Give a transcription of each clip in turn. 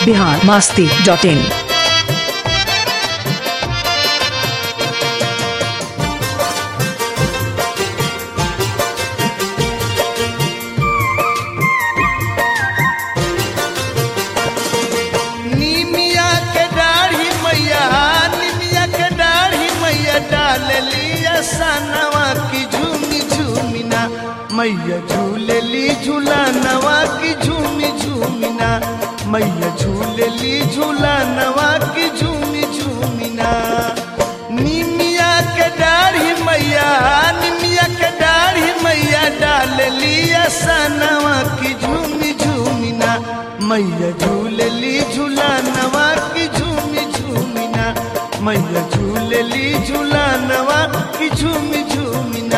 biharmasti.in। निमिया के दाढ़ी मैया डाल लिया सनवा की झूमी झूमिना मैया झूले ली झूला नवा की झूमी झूमिना मैया झूले ली झूला नवा की झूमी झूमिना। निमिया के दाढ़ी मैया डाल लिया सनवा की झूमी झूमिना मैया झूले ली झूला नवा की झूमी झूमिना मैया झूले ली झूला नवा की झूमी झूमिना।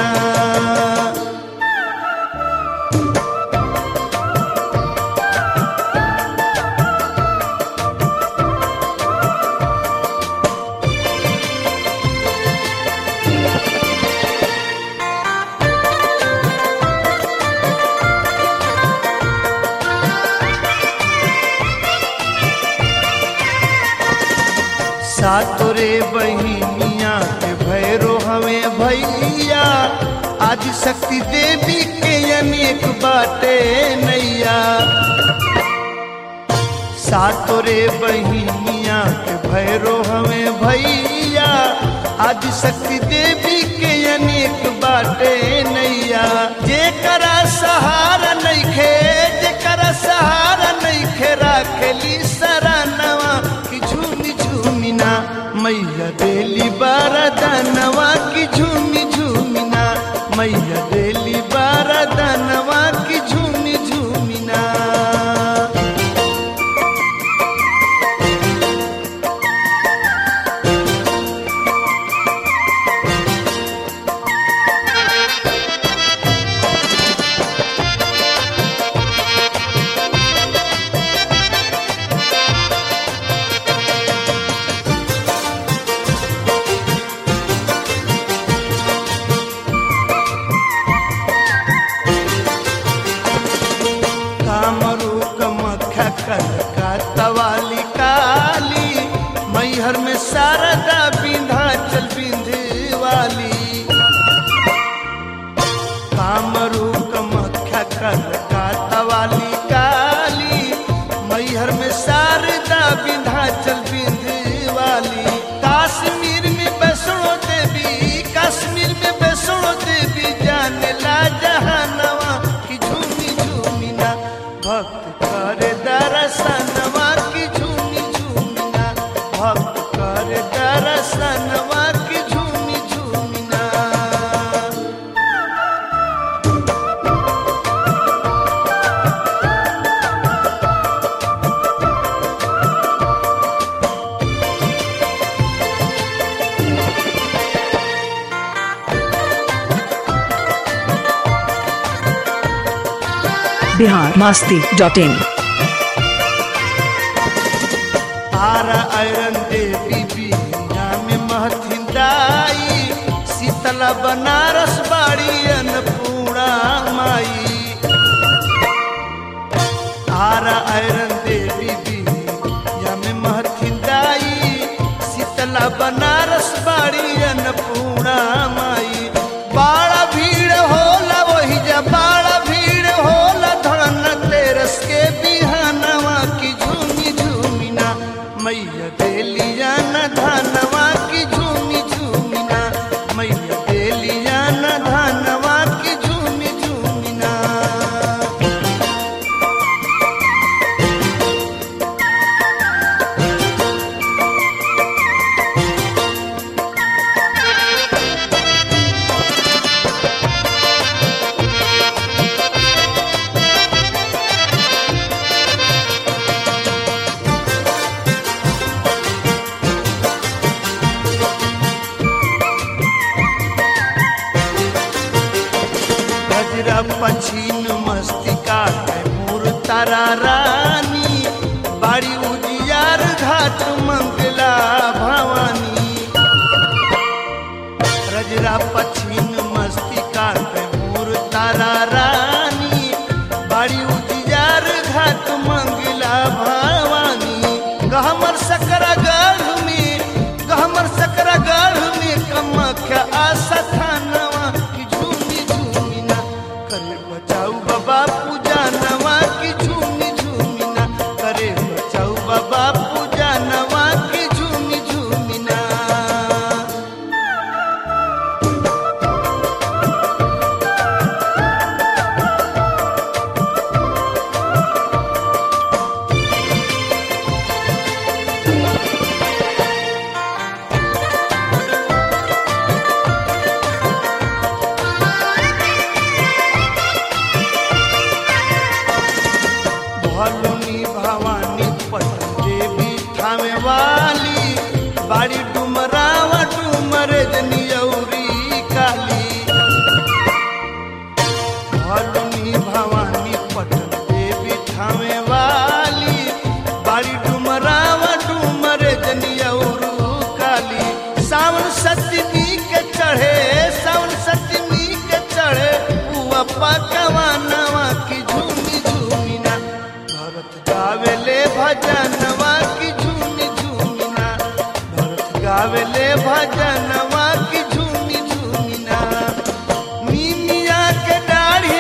सातोरे बहिनिया के भैरो हमें भैया आदि शक्ति देवी के अनेक बाटे नैया। सातोरे बहिनिया के भैरो हमें भैया आदि शक्ति देवी के अनेक बाटे नैया। जेकरा सहारा नइखे राखेली सरानवा की झूमी झूमिना मैया देली बारदानवा की झूमी झूमिना मैया देली बारदानवा की झूमी झूमिना। कलकत्तावाली काली मैहर में शारदा विंध्याचल विंध्यवाली। कामरू कमख्या कलकत्तावाली काली मैहर में शारदा विंध्याचल विंध्यवाली। कश्मीर में वैष्णो देवी जाने ला जहानवा की झूमी झूमिना भक्त करे दर्शनवा की झूमी झूमिना भक्त करे दर्शनवा की झूमी झूमिना। biharmasti.in। तारा आयरन देवी बिया में महथिन दाई शीतला बनारस बाड़ी अन्नपूर्णा माई। तारा आयरन देवी बिया में महथिन दाई शीतला बनारस बाड़ी अन्नपूर्णा माई। बाड़ा भीड़ होला वही जा बाड़ा भीड़ होला धन तेरस के बिहानवा की झूमी झूमिना मैया देलिया न धनवा की झूमी झूमिना मैया देलिया न धनवा की झूमी झूमिना। गहमर सकरा गढ़ में कमख्या आशा थानवा की झूमी झूमी ना करे बचाऊ बाबा पूजा नवा की झूमी झूमी ना करे बचाऊ बाबा पूजा नवा की झूमी झूमी ना। भलुनी भवानी पटन देवी थामे वाली बाड़ी डुमरावा डुमर जनियौरी काली। भलुनी भवानी पटन देवी थामे वाली बाड़ी डुमरावा डुमर जनियौरू काली। सावन सतमी के चढ़े पुआ पकवा नवा की झूमी झूमी ना भरत गावेले भजनवा की झूमी झूमी ना भरत गावेले भजनवा की झूमी झूमी ना। निमिया के दाढ़ी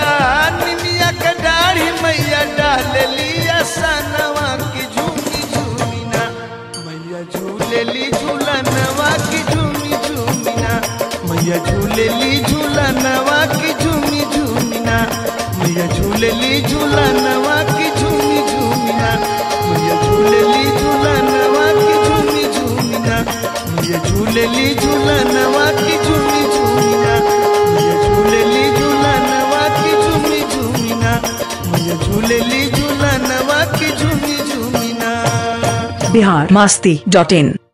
मैया डाल लिया सनवा की झूमी झूमी ना मैया झूलेली झूलनवा की झूमी झूमी ना मैया झूलेली झूलनवा की झूमी झूमी ना मैया झूलेली झूलनवा की झूमी झूमी ना मैया झूलेली झूलनवा की झूमी झूमी ना मैया झूलेली झूलनवा की झूमी झूमी ना मैया झूलेली झूलनवा की झूमी झूमी ना मैया झूलेली झूलनवा की झूमी झूमी ना। biharmasti.in